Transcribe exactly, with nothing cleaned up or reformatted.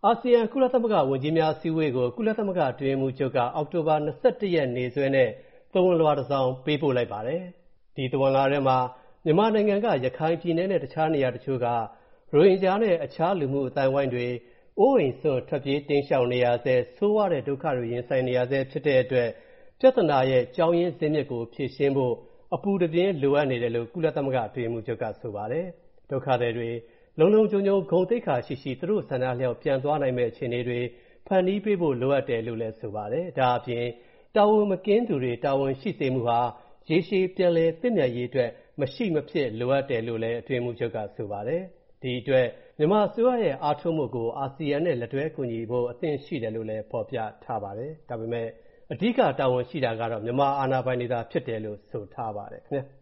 အာဆီယံကုလသမဂ္ဂဝန်ကြီးများအစည်းအဝေးကိုကုလသမဂ္ဂအတွင်းရေးမှူးချုပ်ကအောက်တိုဘာ၂၁ရက်နေ့စွဲနဲ့သဝဏ်လွှာတစ်စောင်ပေးပို့လိုက်ပါတယ်။ဒီသဝဏ်လွှာထဲမှာမြန်မာနိုင်ငံကရခိုင်ပြည်နယ်နဲ့တခြားနေရာတချို့ကရိုဟင်ဂျာနဲ့အခြားလူမှုအသိုင်းအဝိုင်းတွေအိုးအိမ်စွန့်ထွက်ပြေးတိမ်းရှောင်နေရဆဲဆိုးဝါးတဲ့ဒုက္ခတွေရင်ဆိုင်နေရဆဲဖြစ်တဲ့အတွက်ပြဿနာရဲ့ကြောင်းရင်းဇစ်မြစ်ကိုဖြေရှင်းဖို့အပူတပြင်းလိုအပ်နေတယ်လို့ကုလသမဂ္ဂအတွင်းရေးမှူးချုပ်ကဆိုပါတယ်။ဒုက္ခသည်တွေလုံလုံခြုံခြုံဂုဏ်သိက္ခာရှိရှိသူတို့ဆန္ဒလျောက်ပြန်သွားနိုင်မဲ့အခြေအနေတွေဖန်တီးပေးဖို့လိုအပ်တယ်လို့လည်းဆိုပါတယ်။ဒါအပြင်တာဝန်မကင်းသူတွေတာဝန်ရှိစေမှုဟာရေရှည်ပြန်လည်သင့်မြတ်ရေးအတွက်မရှိမဖြစ်လိုအပ်တယ်လို့လည်းအတွင်းရေးမှူးချုပ်ကဆိုပါတယ်။ဒီအတွက်မြန်မာအစိုးရရဲ့အားထုတ်မှုကိုအာဆီယံနဲ့လက်တွဲကူညီဖို့အသင့်ရှိတယ်လို့လည်းဖော်ပြထားပါတယ်။ဒါပေမဲ့အဓိကတာဝန်ရှိတာကတော့မြန်မာအာဏာပိုင်တွေသာဖြစ်တယ်လို့ဆိုထားပါတယ်ခင်ဗျာ။